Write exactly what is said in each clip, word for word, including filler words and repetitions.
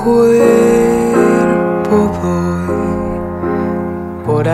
cuerpo doy por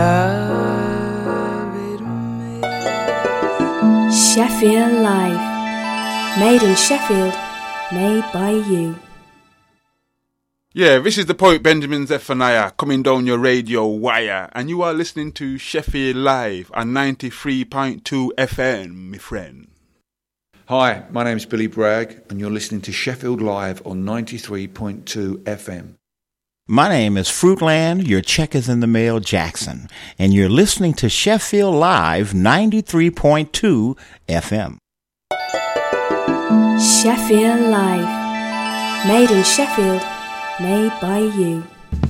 haberme. Sheffield Live, made in Sheffield, made by you. Yeah, this is the poet Benjamin Zephaniah coming down your radio wire, and you are listening to Sheffield Live on ninety-three point two F M, my friend. Hi, my name is Billy Bragg, and you're listening to Sheffield Live on ninety-three point two F M. My name is Fruitland, your check is in the mail, Jackson, and you're listening to Sheffield Live ninety-three point two F M. Sheffield Live, made in Sheffield, made by you.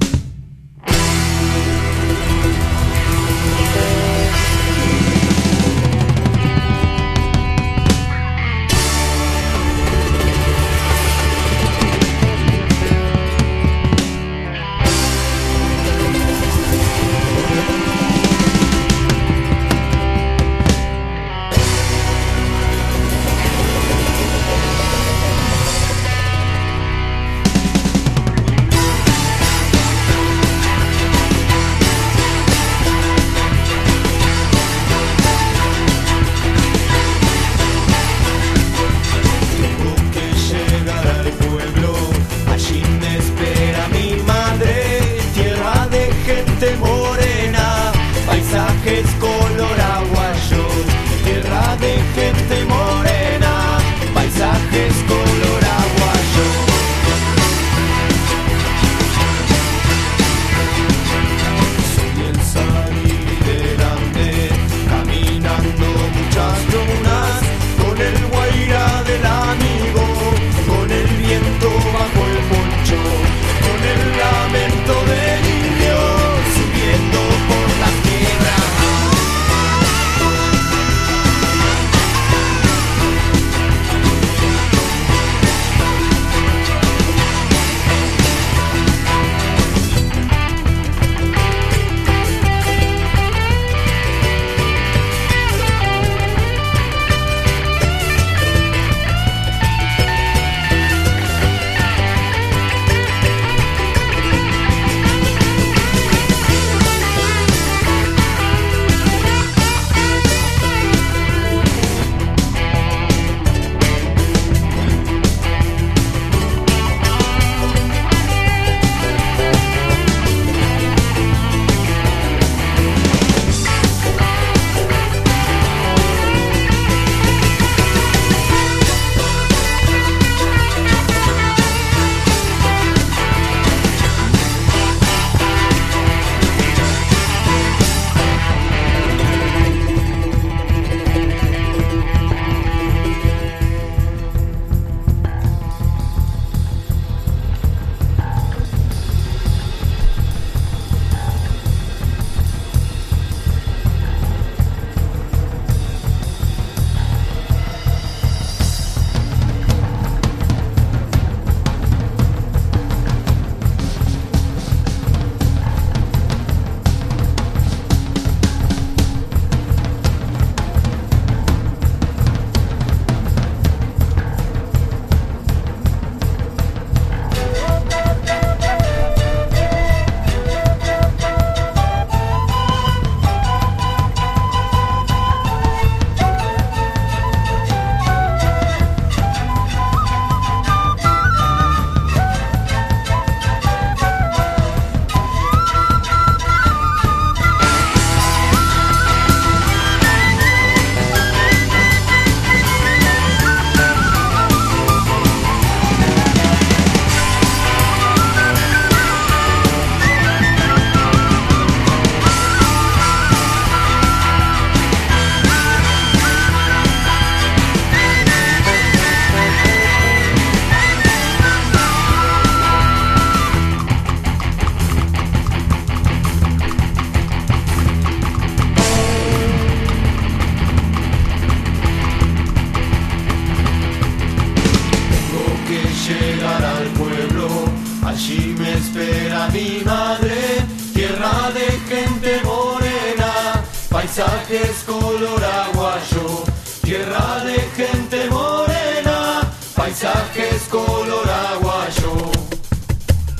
paisajes color aguayo, tierra de gente morena, paisajes color aguayo.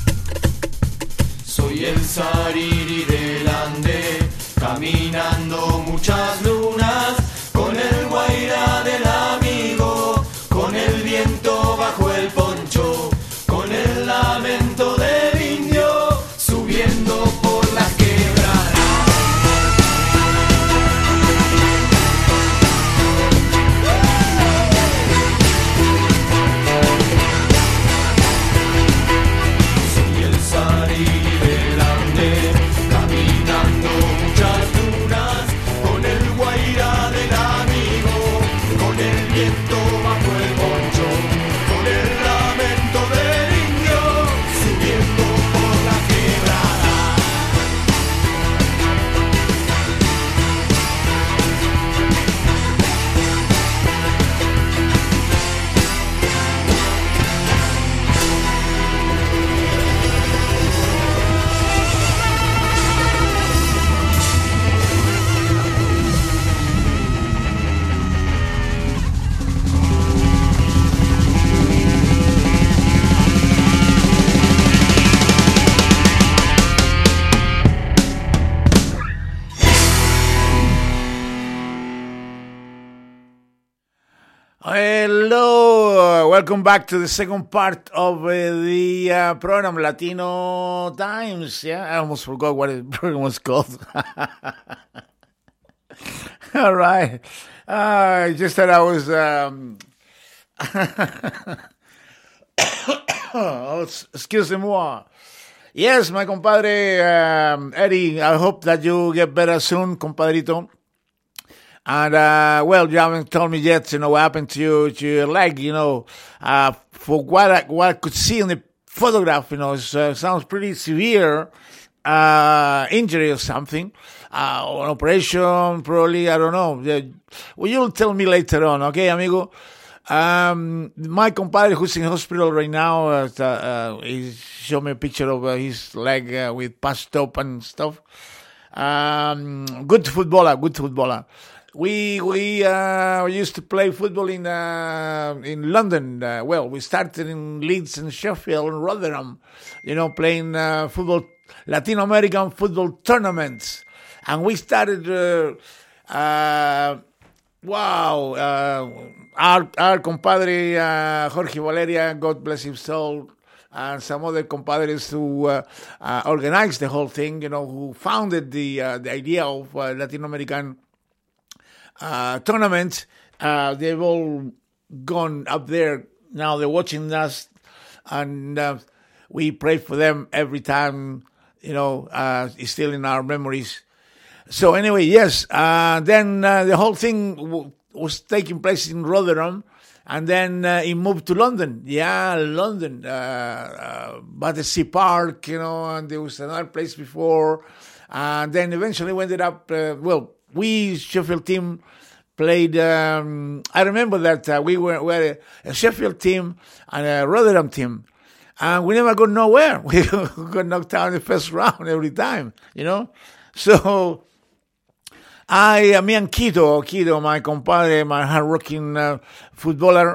caminando muchas lunas, con el guairá del amigo, con el viento bajo el poncho, con el lamento del indio, subiendo por las quebradas. Soy el Sarire grande, caminando muchas lunas, con el guairá del amigo, con el viento bajo el poncho, con el lamento del indio, subiendo por la quebrada. Hello, welcome back to the second part of uh, the uh, program Latino Times. Yeah, I almost forgot what the program was called. All right, uh, I just thought I was. Um... oh, excuse-moi. Yes, my compadre um, Eddie. I hope that you get better soon, compadrito. And, uh, well, you haven't told me yet, you know, what happened to, you, to your leg, you know. Uh, for what I, what I could see in the photograph, you know, it uh, sounds pretty severe, uh, injury or something. Uh, or an operation, probably, I don't know. Uh, well, you'll tell me later on, okay, amigo? Um, my compadre who's in hospital right now, uh, uh, he showed me a picture of uh, his leg uh, with patched up and stuff. Um, good footballer, good footballer. We we uh, used to play football in uh, in London. Uh, well, we started in Leeds and Sheffield and Rotherham, you know, playing uh, football, Latin American football tournaments. And we started, uh, uh, wow, uh, our our compadre uh, Jorge Valeria, God bless his soul, and some other compadres who uh, uh, organized the whole thing, you know, who founded the uh, the idea of uh, Latin American Uh, tournament. Uh, they've all gone up there. Now they're watching us, and uh, we pray for them every time, you know, uh, it's still in our memories. So anyway, yes, uh, then uh, the whole thing w- was taking place in Rotherham, and then uh, he moved to London. Yeah, London, uh, uh, Battersea Park, you know, and there was another place before. And then eventually we ended up, uh, well, we, Sheffield team, played, um, I remember that uh, we were, we were a, a Sheffield team and a Rotherham team, and we never got nowhere. We got knocked out in the first round every time, you know? So, I, uh, me and Quito, Quito, my compadre, my hard-working uh, footballer,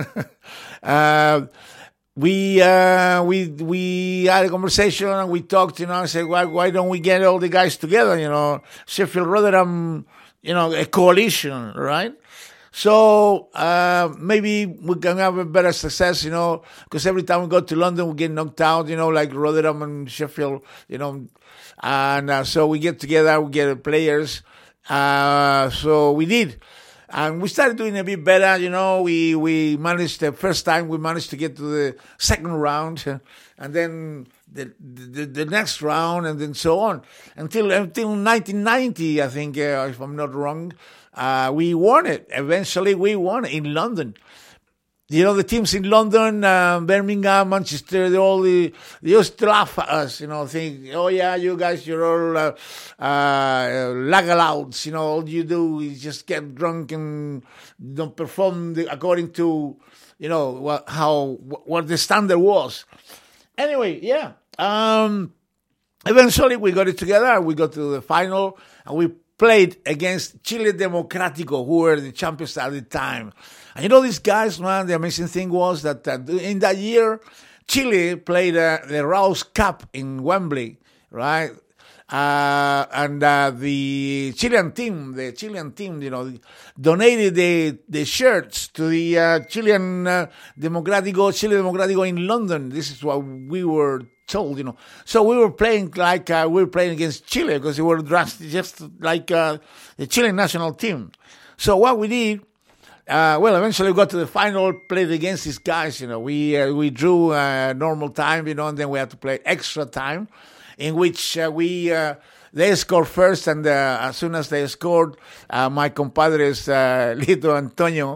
uh, we uh, we we had a conversation and we talked, you know, and said, why why don't we get all the guys together, you know, Sheffield, Rotherham, you know, a coalition, right? So uh, maybe we can have a better success, you know, because every time we go to London, we get knocked out, you know, like Rotherham and Sheffield, you know, and uh, so we get together, we get players, uh, so we did. And we started doing a bit better, you know. We we managed the first time we managed to get to the second round, and then the the, the next round, and then so on until until nineteen ninety, I think, uh, if I'm not wrong, uh, we won it. Eventually, we won it in London. You know, the teams in London, uh, Birmingham, Manchester, they all the, they used to laugh at us, you know, think, oh yeah, you guys, you're all uh, uh, lag-a-louds, you know, all you do is just get drunk and don't perform the, according to, you know, what, how, what the standard was. Anyway, yeah, um, eventually we got it together, we got to the final, and we played against Chile Democrático, who were the champions at the time. And you know, these guys, man, the amazing thing was that uh, in that year, Chile played uh, the Rouse Cup in Wembley, right? Uh, and uh, the Chilean team, the Chilean team, you know, donated the the shirts to the uh, Chilean uh, Democrático, Chile Democrático in London. This is what we were told, you know. So we were playing like uh, we were playing against Chile because we were dressed just like uh, the Chilean national team. So what we did, uh, well, eventually we got to the final, played against these guys. You know, we uh, we drew uh, normal time, you know, and then we had to play extra time, in which uh, we uh, they scored first, and uh, as soon as they scored, uh, my compadres uh, Lito Antonio,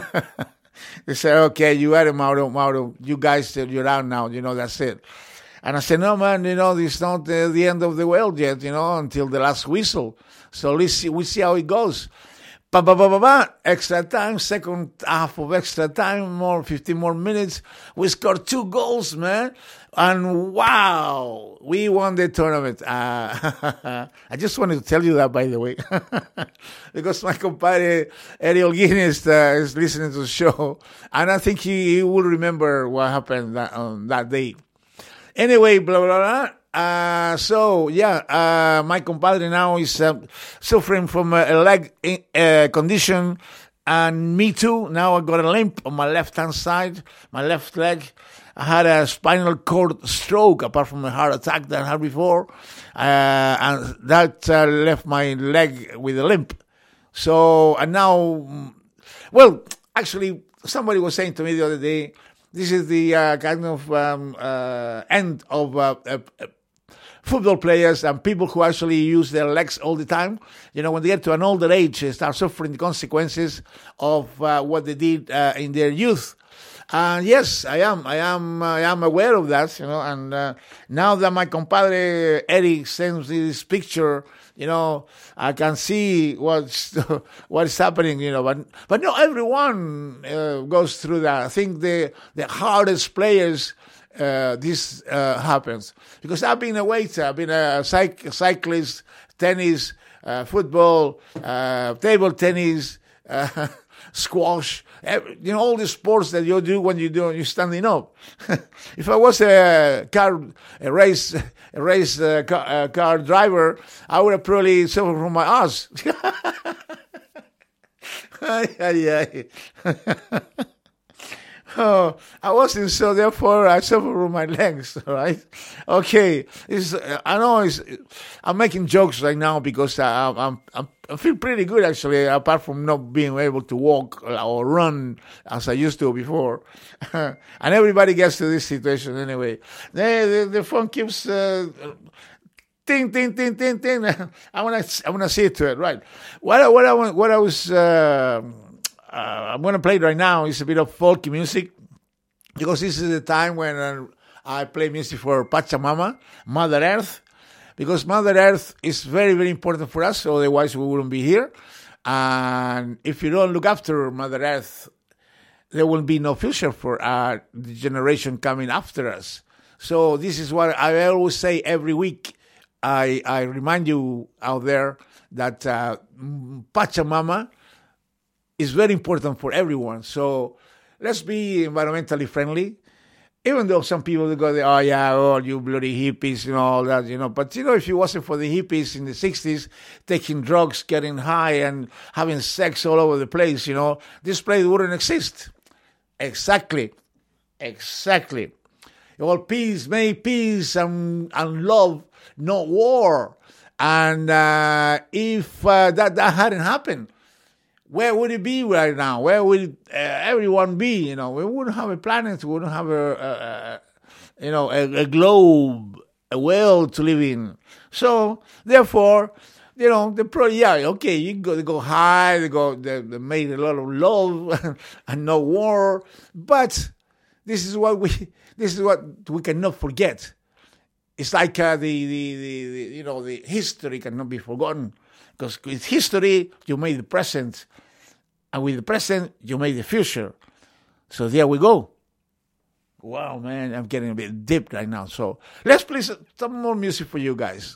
they said, "Okay, you had it, Mauro, Mauro. You guys, you're out now. You know, that's it." And I said, "No, man, you know, this is not uh, the end of the world yet. You know, until the last whistle. So let's see, we see how it goes." Ba ba ba ba ba. Extra time, second half of extra time, more fifteen more minutes. We scored two goals, man, and wow, we won the tournament. Uh, I just wanted to tell you that, by the way, because my compadre Ariel Guinness uh, is listening to the show, and I think he, he will remember what happened that, on that day. Anyway, blah blah blah. Uh, so yeah, uh, my compadre now is uh, suffering from a, a leg uh, condition, and me too. Now I got a limp on my left hand side, my left leg. I had a spinal cord stroke, apart from a heart attack that I had before, uh, and that uh, left my leg with a limp. So, and now, well, actually, somebody was saying to me the other day, this is the uh, kind of um, uh, end of uh, uh, football players and people who actually use their legs all the time. You know, when they get to an older age, they start suffering the consequences of uh, what they did uh, in their youth. And yes, I am, I am, I am aware of that. You know, and uh, now that my compadre Eric sends me this picture, you know, I can see what's what's happening. You know, but but not everyone uh, goes through that. I think the the hardest players. Uh, this uh, happens because I've been a waiter, I've been a cyc- cyclist, tennis, uh, football, uh, table tennis, uh, squash, you know, all the sports that you do when you do you're standing up. If I was a car, a race, a race uh, car, uh, car driver, I would have probably suffered from my ass. Ay, ay, ay. Oh, I wasn't, so therefore I suffer from my legs, all right? Okay, it's, I know it's, I'm making jokes right now because I, I'm, I'm, I feel pretty good, actually, apart from not being able to walk or run as I used to before. And everybody gets to this situation anyway. The, the, the phone keeps... Uh, Ting, ting, ting, ting, ting. I want to, I want to see it to it, right? What, what I, what I was... Uh, Uh, I'm going to play it right now. It's a bit of folk music because this is the time when uh, I play music for Pachamama, Mother Earth, because Mother Earth is very, very important for us. Otherwise, we wouldn't be here. And if you don't look after Mother Earth, there will be no future for uh, the generation coming after us. So this is what I always say every week. I, I remind you out there that uh, Pachamama is very important for everyone. So let's be environmentally friendly. Even though some people go, oh yeah, oh you bloody hippies and all that, you know. But you know, if it wasn't for the hippies in the sixties taking drugs, getting high, and having sex all over the place, you know, this place wouldn't exist. Exactly, exactly. Well, peace, may peace and and love, not war. And uh, if uh, that that hadn't happened, where would it be right now? Where would uh, everyone be? You know, we wouldn't have a planet. We wouldn't have a, a, a you know, a, a globe, a world to live in. So, therefore, you know, the pro, yeah, okay, you go, they go high, they go, they, they made a lot of love and no war. But this is what we, this is what we cannot forget. It's like uh, the, the, the, the, you know, the history cannot be forgotten. Because with history, you made the present. And with the present, you made the future. So there we go. Wow, man, I'm getting a bit deep right now. So let's play some more music for you guys.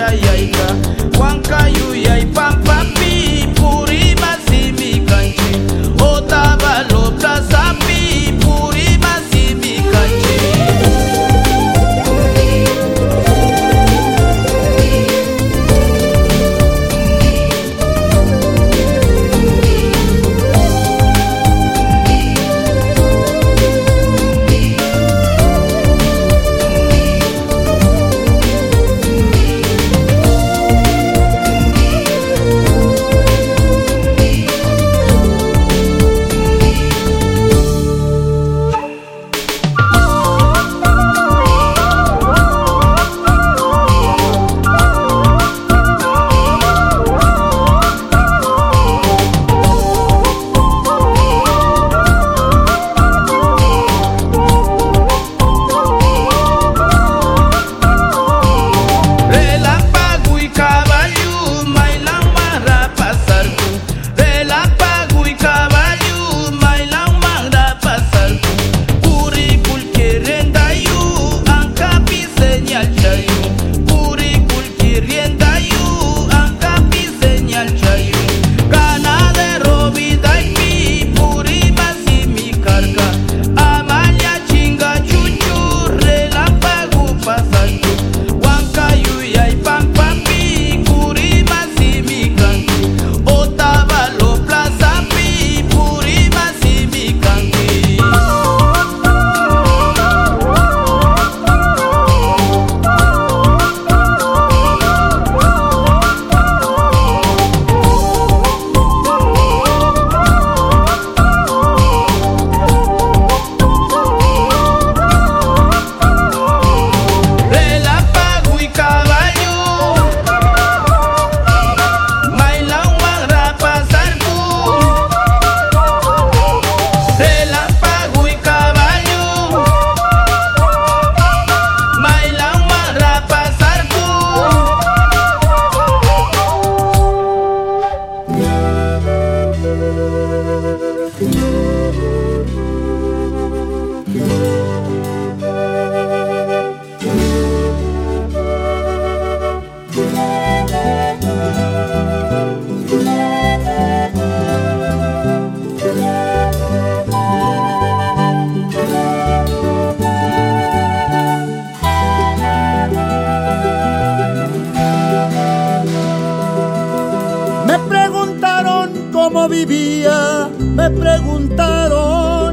vivía, me preguntaron.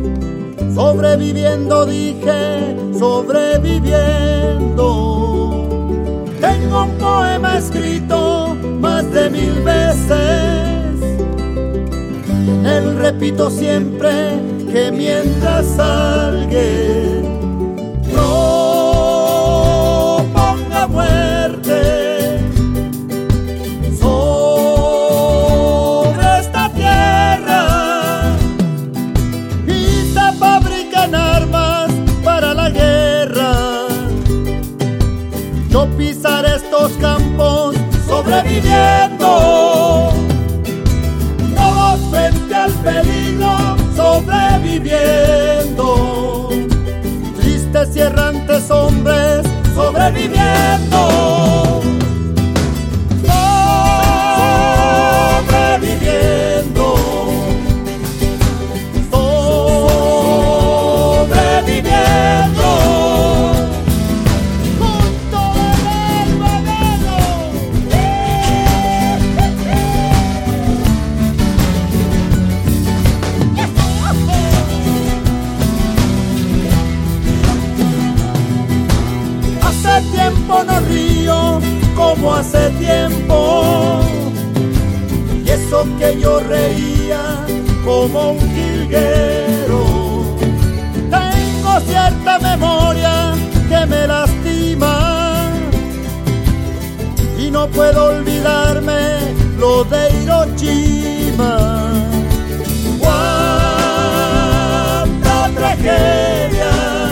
Sobreviviendo, dije, sobreviviendo. Tengo un poema escrito más de mil veces. En él repito siempre que mientras alguien proponga muerte sobre esta tierra y se fabrican armas para la guerra, yo pisaré estos campos sobreviviendo. Todos frente al peligro sobreviviendo. Tristes y errantes hombres sobreviviendo. Sobreviviendo. Sobreviviendo. Junto al veneno. Hace tiempo no río como hace tiempo, y eso que yo reía como un jilguero. Tengo cierta memoria que me lastima y no puedo olvidarme lo de Hiroshima. Cuánta tragedia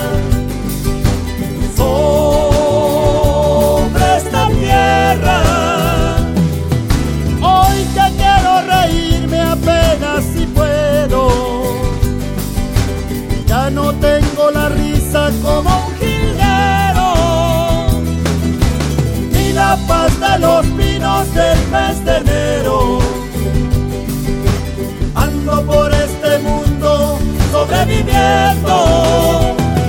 sobre esta tierra. Hoy que quiero reírme apenas si puedo, ya no tengo la risa como un jilguero, ni la paz entre los pinos del mes de enero. Ando por este mundo sobreviviendo.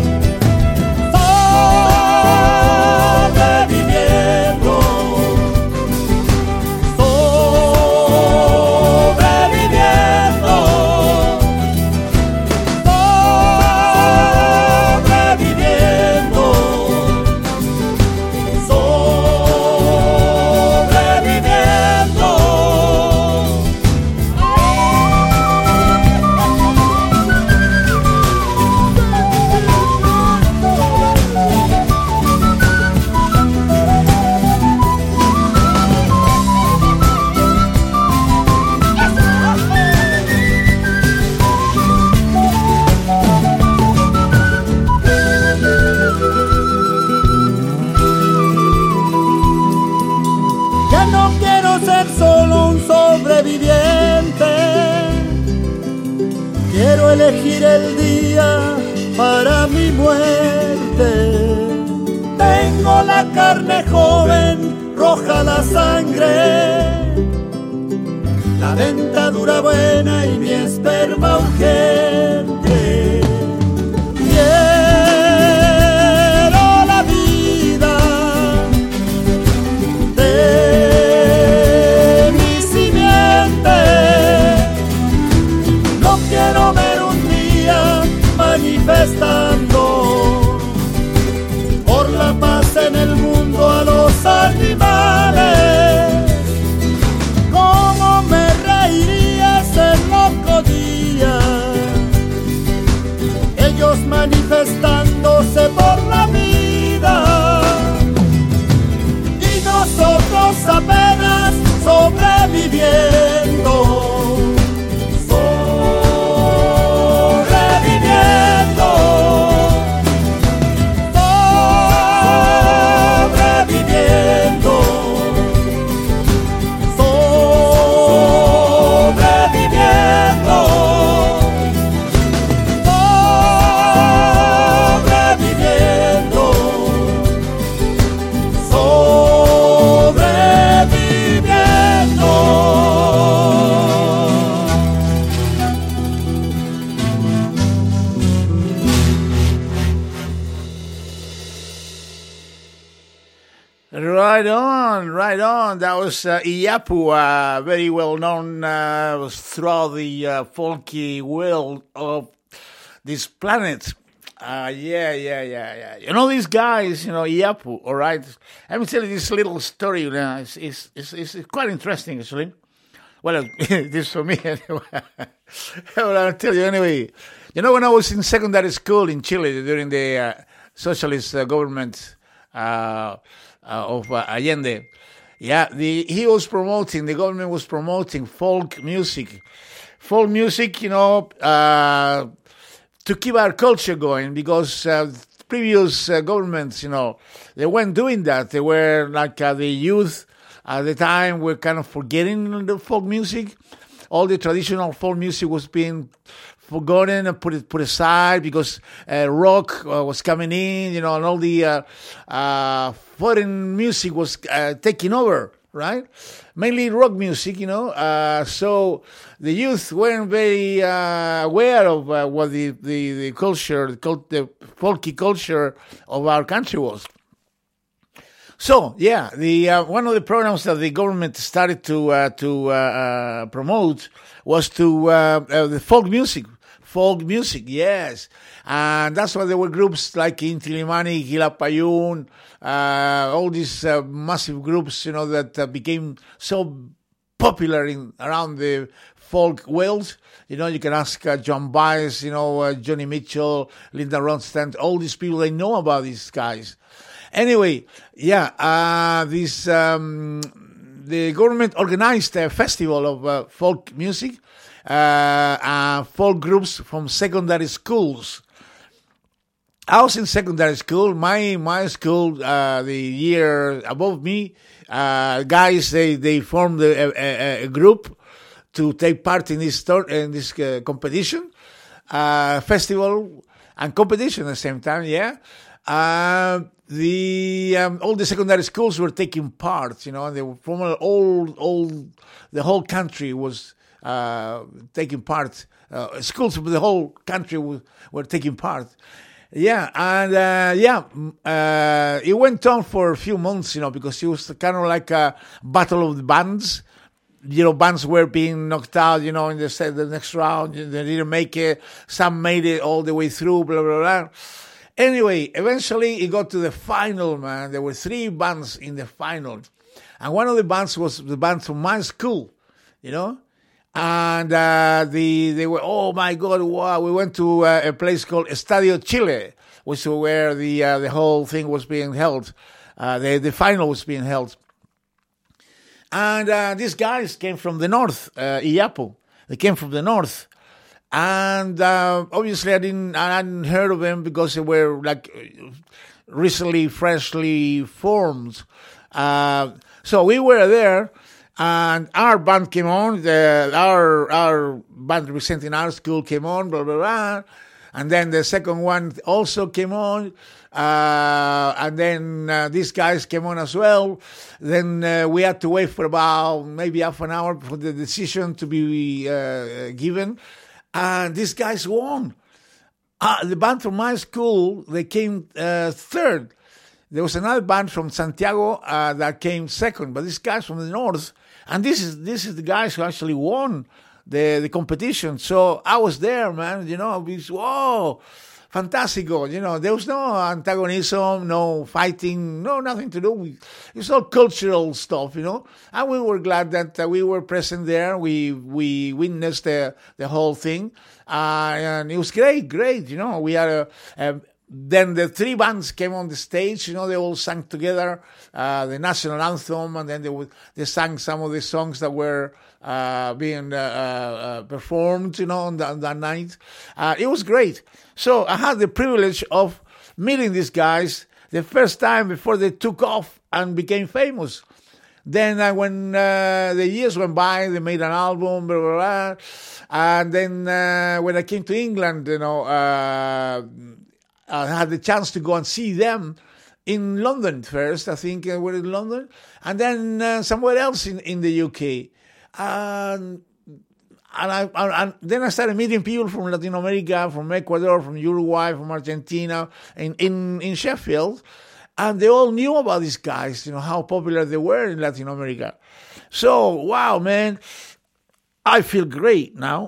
Quiero elegir el día para mi muerte. Tengo la carne joven, roja la sangre, la dentadura buena y mi esperma urgente. Quiero la vida de mi simiente. No quiero ver un día manifestando por la paz en el mundo a los animales. ¿Cómo me reiría ese loco día? Ellos manifestándose por la vida y nosotros apenas sobreviviendo. Right on, right on. That was uh, Iyapu, uh, very well known uh, throughout the uh, folky world of this planet. Uh, yeah, yeah, yeah, yeah. You know these guys, you know, Iyapu, all right? Let me tell you this little story. You know, it's, it's, it's, it's quite interesting, actually. Well, this for me, anyway. Well, I'll tell you anyway. You know, when I was in secondary school in Chile during the uh, socialist uh, government uh, uh, of uh, Allende, yeah, the he was promoting, the government was promoting folk music. Folk music, you know, uh, to keep our culture going, because uh, previous uh, governments, you know, they weren't doing that. They were like uh, the youth at the time were kind of forgetting the folk music. All the traditional folk music was being forgotten and put it put aside because uh, rock uh, was coming in, you know, and all the uh, uh, foreign music was uh, taking over, right? Mainly rock music, you know. Uh, so the youth weren't very uh, aware of uh, what the, the, the culture, the, cult, the folky culture of our country was. So yeah, the uh, one of the programs that the government started to uh, to uh, uh, promote was to uh, uh, the folk music. Folk music, yes, and that's why there were groups like Inti Illimani, Quilapayún, uh, all these uh, massive groups, you know, that uh, became so popular in around the folk world. You know, you can ask uh, John Baez, you know, uh, Johnny Mitchell, Linda Ronstadt, all these people, they know about these guys. Anyway, yeah, uh, this um, the government organized a festival of uh, folk music, uh, uh, folk groups from secondary schools. I was in secondary school. My my school, uh, the year above me, uh, guys, they they formed a, a, a group to take part in this in this uh, competition, uh, festival and competition at the same time. Yeah. Uh, the um, all the secondary schools were taking part, you know, and they were from all, all, the whole country was uh, taking part. Uh, schools of the whole country were, were taking part. Yeah, and uh, yeah, uh, it went on for a few months, you know, because it was kind of like a battle of the bands. You know, bands were being knocked out, you know, in the, the next round. They didn't make it. Some made it all the way through, blah, blah, blah. Anyway, eventually it got to the final, man. There were three bands in the final. And one of the bands was the band from my school, you know. And uh, the they were, oh, my God, wow. We went to uh, a place called Estadio Chile, which is where the uh, the whole thing was being held. Uh, the, the final was being held. And uh, these guys came from the north, uh, Iyapu. They came from the north. And uh, obviously I didn't, I hadn't heard of them because they were like recently, freshly formed. Uh, so we were there, and our band came on. The, our our band representing our school came on, blah, blah, blah. And then the second one also came on. Uh, and then uh, these guys came on as well. Then uh, we had to wait for about maybe half an hour for the decision to be uh, given. And these guys won. Uh, the band from my school, they came uh, third. There was another band from Santiago uh, that came second. But these guys from the north, and this is this is the guys who actually won the, the competition. So I was there, man. You know, we, whoa. Fantastico, you know, there was no antagonism, no fighting, no, nothing to do with, it's all cultural stuff, you know, and we were glad that uh, we were present there, we we witnessed the, the whole thing, uh, and it was great, great, you know, we had a, a then the three bands came on the stage, you know, they all sang together, uh, the national anthem, and then they would, they sang some of the songs that were uh, being uh, uh, performed, you know, on, the, on that night. Uh, it was great. So I had the privilege of meeting these guys the first time before they took off and became famous. Then uh, when uh, the years went by, they made an album, blah, blah, blah. And then uh, when I came to England, you know, uh, I had the chance to go and see them in London first. I think uh, we're in London, and then uh, somewhere else in, in the U K. And and I and then I started meeting people from Latin America, from Ecuador, from Uruguay, from Argentina, in, in, in Sheffield, and they all knew about these guys. You know how popular they were in Latin America. So wow, man, I feel great now.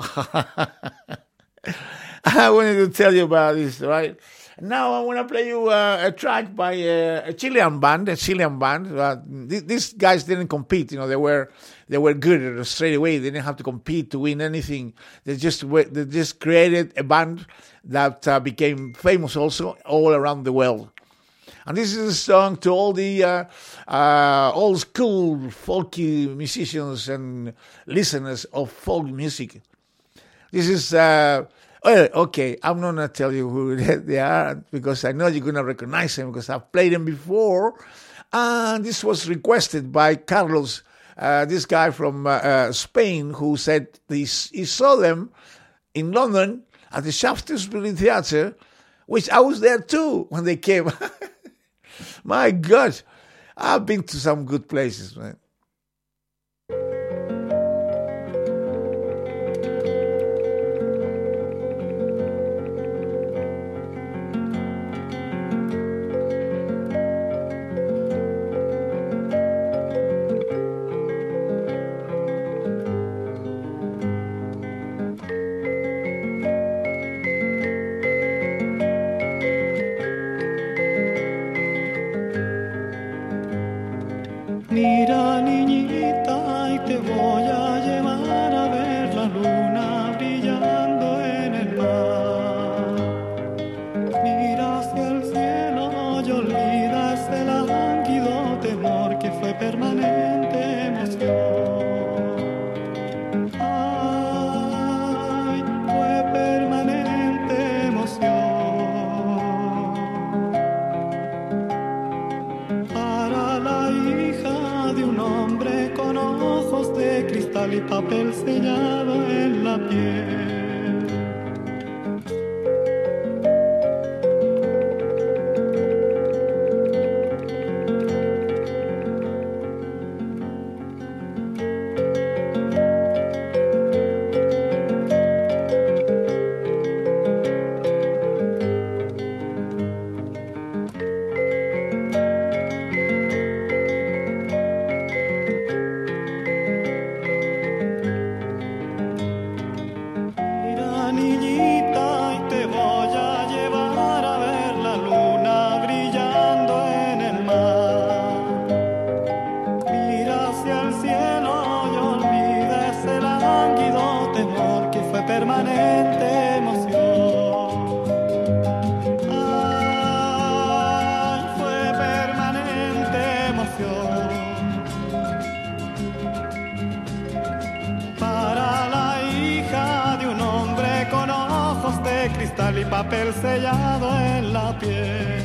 I wanted to tell you about this, right? Now I want to play you uh, a track by uh, a Chilean band, a Chilean band. Uh, th- these guys didn't compete, you know. They were they were good straight away. They didn't have to compete to win anything. They just they just created a band that uh, became famous also all around the world. And this is a song to all the uh, uh, old school folky musicians and listeners of folk music. This is. Uh, Well, okay, I'm not going to tell you who they are because I know you're going to recognize them because I've played them before. And this was requested by Carlos, uh, this guy from uh, uh, Spain, who said he, he saw them in London at the Shaftesbury Theatre, which I was there too when they came. My God, I've been to some good places, man. Mira, niñita, y te voy a llevar a ver la luna brillando en el mar. Mira hacia el cielo y olvidas el lánguido temor que fue permanente emoción. Ay, fue permanente emoción. Para la hija de un hombre con ojos de cristal y papel sellado en la piel. papel sellado en la piel.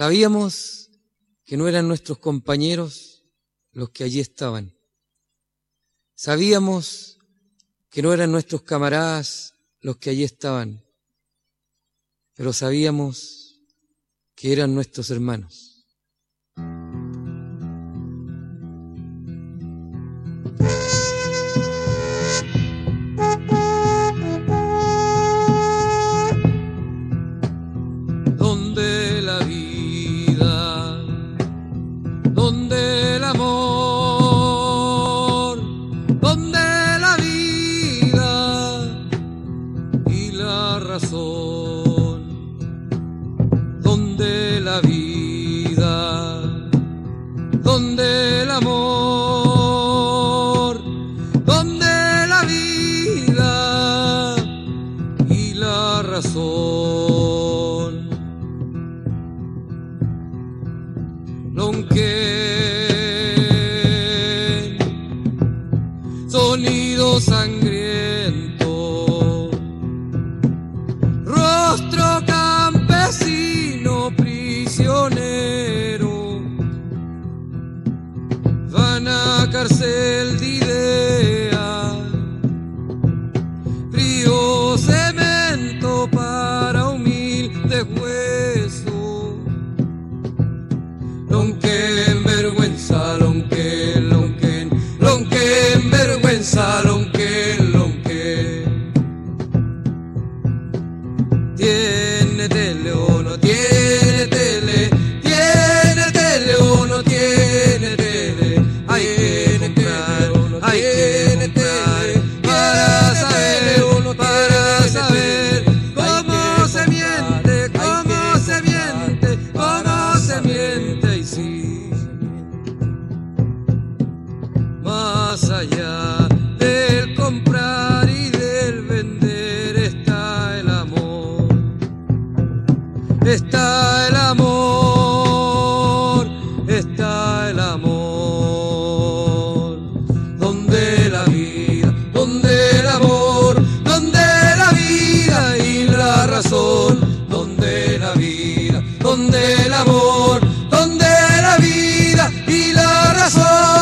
Sabíamos que no eran nuestros compañeros los que allí estaban. Sabíamos que no eran nuestros camaradas los que allí estaban, pero sabíamos que eran nuestros hermanos. Donde la vida, donde el amor, donde la vida y la razón, donde la vida, donde el amor, donde la vida y la razón. Lonquén, sonido sangriento, rostro campesino prisionero, van a cárcel de idea, frío cemento para humildes huesos. Lonquén, vergüenza, Lonquén, Lonquén, Lonquén, vergüenza, Lonquén, Lonquén. Tiene tele o no tiene tele, tiene tele o no tiene tele, hay que comprar, hay que comprar, para saber, para saber cómo se miente, cómo se miente, cómo se miente. Y sí, más allá del comprar y del vender está el amor, está el amor, está el amor. Donde la vida, donde el amor, donde la vida y la razón, donde la vida, donde el amor, donde la vida y la razón.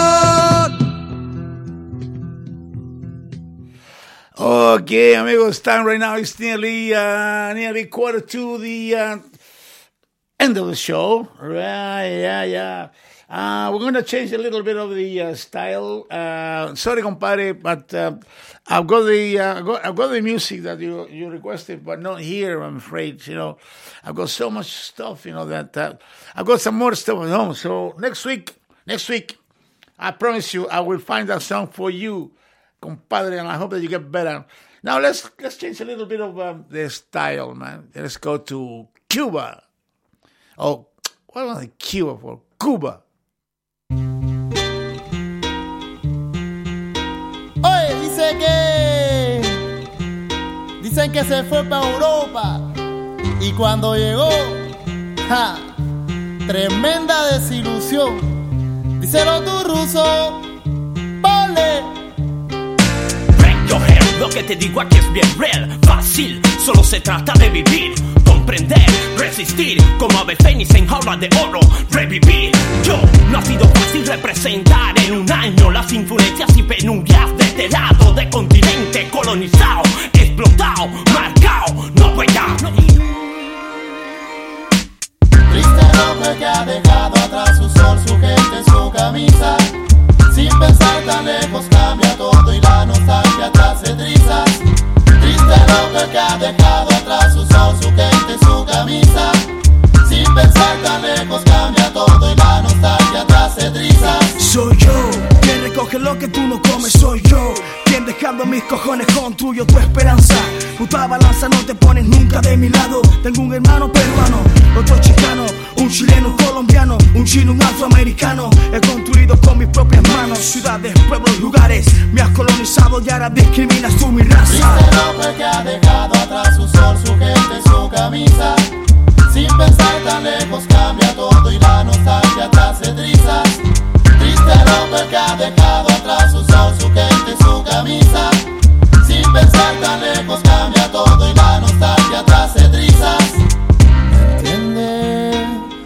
Okay, amigos, time right now is nearly uh, nearly quarter to the uh, end of the show. Right, yeah, yeah. Uh, we're going to change a little bit of the uh, style. Uh, sorry, compadre, but uh, I've got the uh, I've got, I've got the music that you you requested, but not here. I'm afraid. You know, I've got so much stuff. You know that uh, I've got some more stuff at home. So next week, next week, I promise you, I will find that song for you, compadre, and I hope that you get better. Now let's let's change a little bit of um, the style, man. Let's go to Cuba. Oh, what was it Cuba for? Cuba. Oye, dice que dicen que se fue para Europa y cuando llegó, ja, tremenda desilusión. Díselo tú, ruso, ponle. Lo que te digo aquí es bien real, fácil, solo se trata de vivir, comprender, resistir, como ave fénix en jaula de oro, revivir. Yo, no ha sido fácil representar en un año las influencias y penurias de este lado de continente colonizado, explotado, marcado, no voy a... Triste hombre que ha dejado atrás su sol, su gente, su camisa. Sin pensar tan lejos cambia todo y la nostalgia atrás se trizas. Triste hombre que ha dejado atrás su sol, su gente, su camisa. Sin pensar tan lejos cambia todo y la nostalgia atrás se trizas. Soy yo, quien recoge lo que tú no comes, soy yo. Quien dejando mis cojones construyo tu esperanza. Puta balanza no te pones nunca de mi lado. Tengo un hermano peruano, otro chicano, un chileno, un colombiano, un chino, un afroamericano. He construido con mis propias manos ciudades, pueblos, lugares. Me has colonizado y ahora discriminas tú mi raza. Triste hombre que ha dejado atrás su sol, su gente, su camisa. Sin pensar tan lejos cambia todo y la nostalgia atrás se trizas. Triste hombre que ha dejado atrás su sol, su gente, su camisa. Sin pensar tan lejos cambia todo y la nostalgia atrás se trizas. ¿Me entiendes?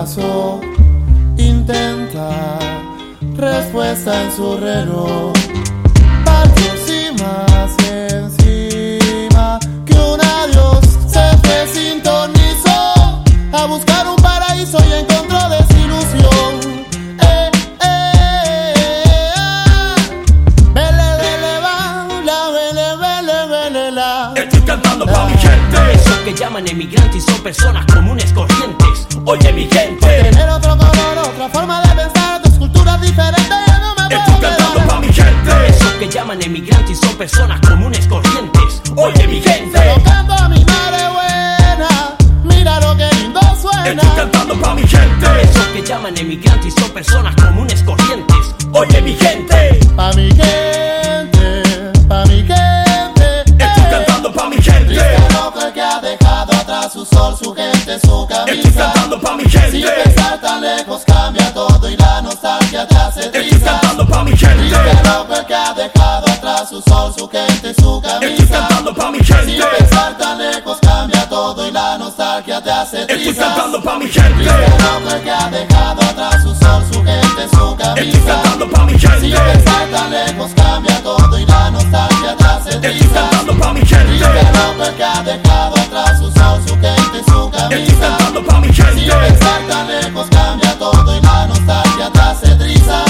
pasó. Intenta respuesta en su reloj. Partió sin más encima que un adiós. Se fue, sintonizó a buscar un paraíso y encontró desilusión. Eh, eh, eh, vele, vele, va, la, vele, vele, vele, la. Estoy cantando pa' mi gente. Esos que llaman emigrantes son personas comunes corrientes. Oye mi gente, tener otro color, otra forma de pensar, dos culturas diferentes, no me estoy puedo cantando quedar. pa' mi gente. Esos que llaman emigrantes son personas comunes corrientes. Oye mi gente, Se lo canto a mi madre buena, mira lo que lindo suena. estoy cantando pa' mi gente. Esos que llaman emigrantes son personas comunes corrientes. Oye mi gente, Pa' mi gente, pa' mi gente. estoy cantando pa' mi gente. Triste loco el que ha dejado atrás su sol, su gente, su camisa. Estoy cantando pa' mi gente. Sin pensar tan lejos cambia todo y la nostalgia te hace Estoy trizas. cantando pa' mi gente. Triste loco el que ha dejado atrás su sol, su gente, su camisa. Estoy cantando pa' mi gente. Sin pensar tan lejos cambia todo y la nostalgia te hace trizas. Estoy cantando pa' mi gente. Triste loco el que ha dejado atrás su sol, su gente, su camisa. Estoy cantando pa' mi gente. Sin pensar tan lejos cambia todo y la nostalgia te hace Estoy trizas. cantando pa' mi gente. Triste loco el que ha dejado atrás su sol, su gente, su camisa. Estoy cantando pa' mi gente. Sin pensar tan lejos cambia todo y la nostalgia te hace trizas.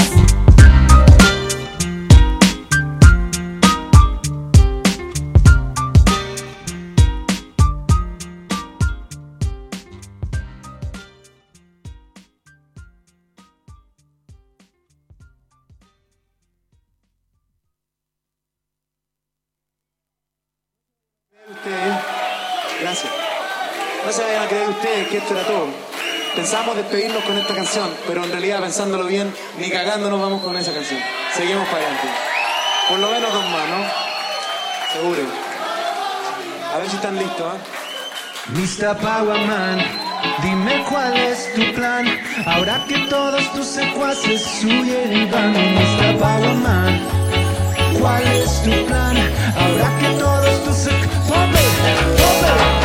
Gracias. No se vayan a creer ustedes que esto era todo. Pensamos despedirnos con esta canción, pero en realidad, pensándolo bien, ni cagando nos vamos con esa canción. Seguimos para adelante. Por lo menos dos más, ¿no? Seguro. A ver si están listos, ¿eh? mister Powerman, dime cuál es tu plan. Ahora que todos tus secuaces huyen y van. mister Powerman, ¿cuál es tu plan? Ahora que todos tus secuaces... ¡Pope! ¡Pope!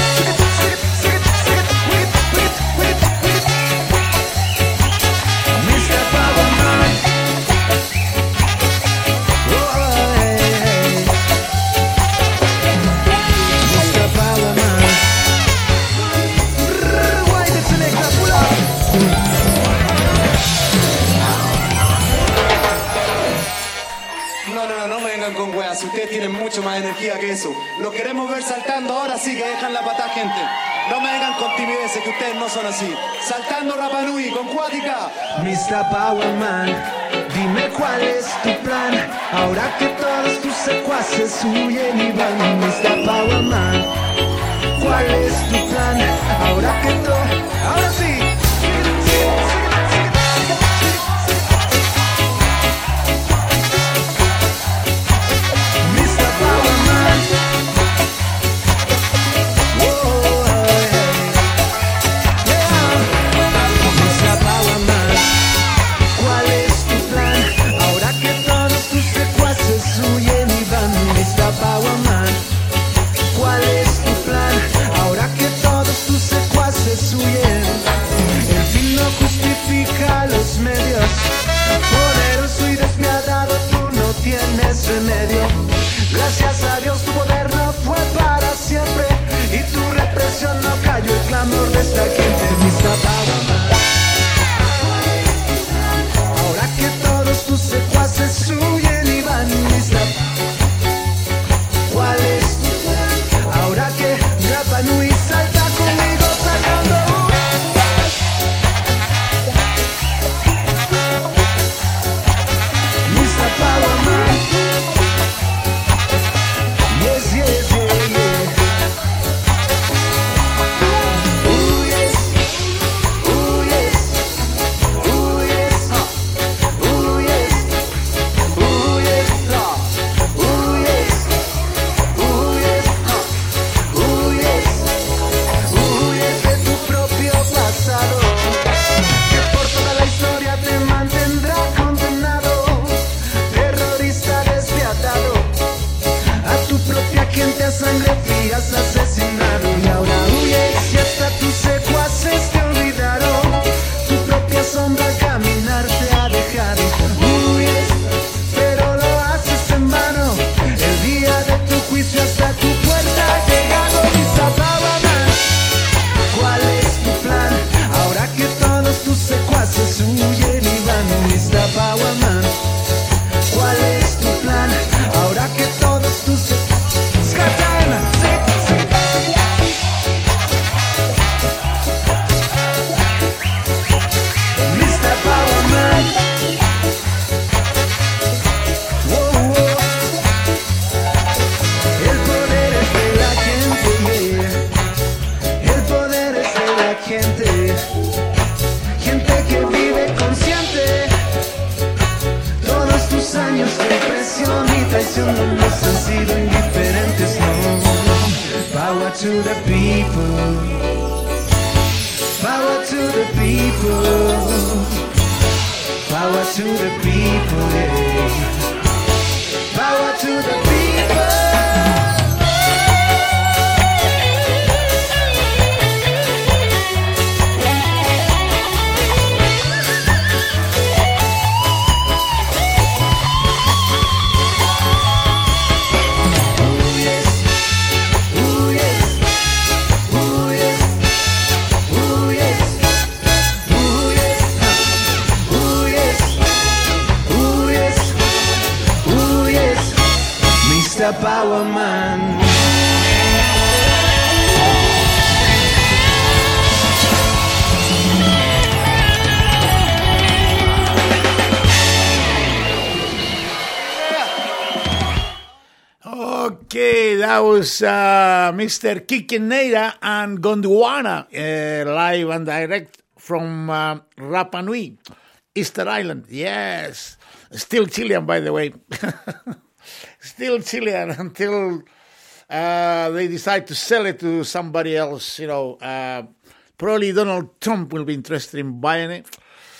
Con weas, si ustedes tienen mucho más energía que eso. Los queremos ver saltando, ahora sí que dejan la patada, gente. No me vengan con timideces, que ustedes no son así. Saltando Rapa Nui con Cuática. mister Powerman, dime cuál es tu plan. Ahora que todos tus secuaces huyen y van. mister Powerman, ¿cuál es tu plan? Ahora que todo... Ahora sí. ¿Cuál es tu plan? Ahora que todos tus secuaces huyen. to the people. Power to the people. Power to the people, yeah. Power to the people. Power man. Okay, that was uh, Mister Kikineda and Gondwana, uh, live and direct from uh, Rapa Nui, Easter Island. Yes, still Chilean, by the way. Still Chilean until uh, they decide to sell it to somebody else. You know, uh, probably Donald Trump will be interested in buying it.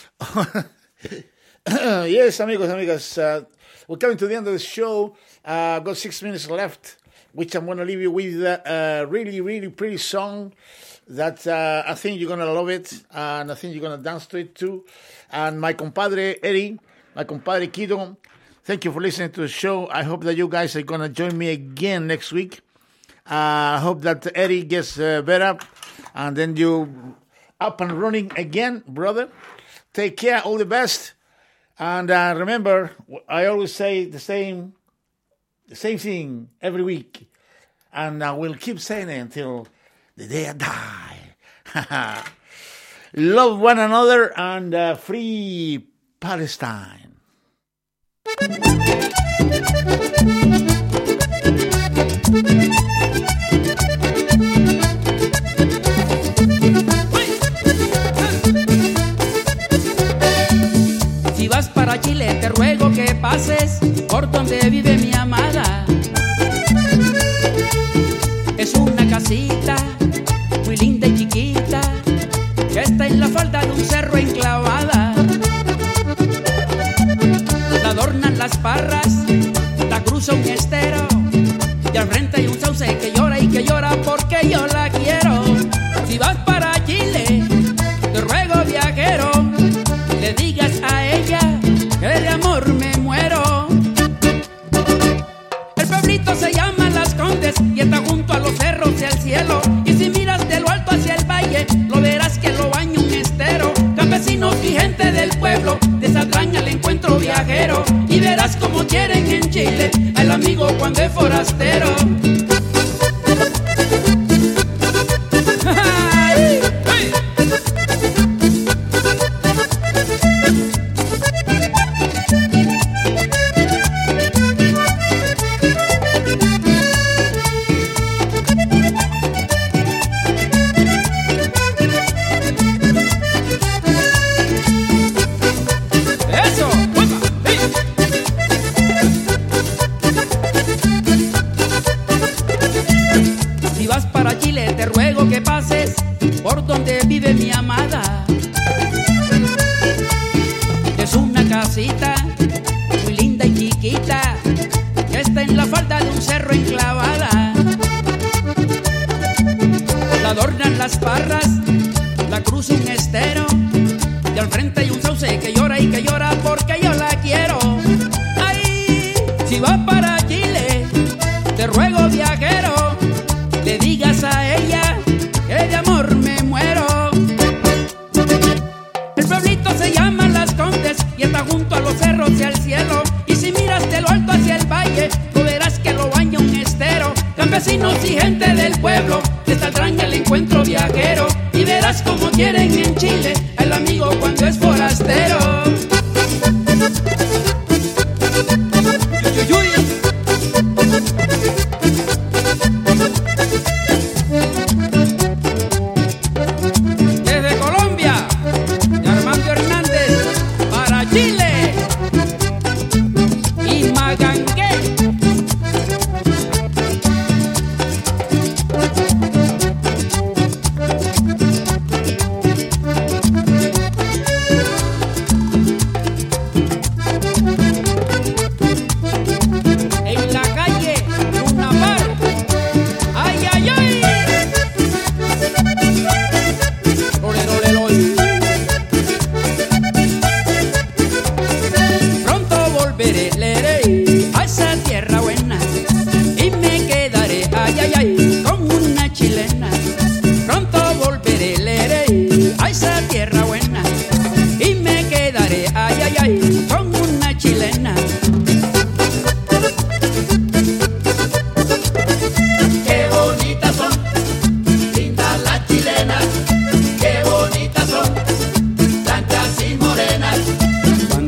Yes, amigos, amigas, uh, we're coming to the end of the show. Uh, I've got six minutes left, which I'm going to leave you with a really, really pretty song that uh, I think you're going to love it, and I think you're going to dance to it too. And my compadre Eddie, my compadre Kido, thank you for listening to the show. I hope that you guys are going to join me again next week. Uh, I hope that Eddie gets uh, better and then you up and running again, brother. Take care, all the best. And uh, remember, I always say the same the same thing every week. And I will keep saying it until the day I die. Love one another and uh, free Palestine. Si vas para Chile, te ruego que pases por donde vive mi amada. Es una casita muy linda y chiquita que está en la falda de un cerro enclavada. La adornan las parras, la cruza un estero y al frente hay un sauce que llora y que llora porque yo la quiero. Si vas para Chile, te ruego viajero, le digas a ella que de amor me muero. El pueblito se llama Las Condes y está junto a los cerros del cielo. Y si miras de lo alto hacia el valle, lo verás que lo baña un estero. Campesinos y gente del pueblo te saldrán al encuentro viajero. Y verás como quieren en Chile al amigo cuando es forastero. Por donde vive mi amada. Es una casita muy linda y chiquita que está en la falda de un cerro enclavada. La adornan las parras, la cruza un estero y al frente hay un sauce que llora y que llora porque yo la quiero. Ay, si vas para Chile, te ruego viajero, le digas a ella que de amor me muero. El pueblito se llama Las Condes y está junto a los cerros y al cielo. Y si miras de lo alto hacia el valle, tú verás que lo baña un estero. Campesinos y gente del pueblo te saldrán al encuentro viajero. Y verás como quieren en Chile al amigo cuando es forastero. Magangué.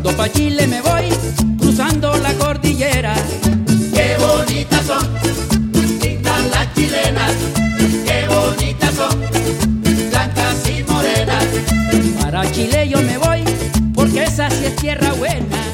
Cuando pa' Chile me voy, cruzando la cordillera. Qué bonitas son, lindas las chilenas. Qué bonitas son, blancas y morenas. Para Chile yo me voy, porque esa sí es tierra buena.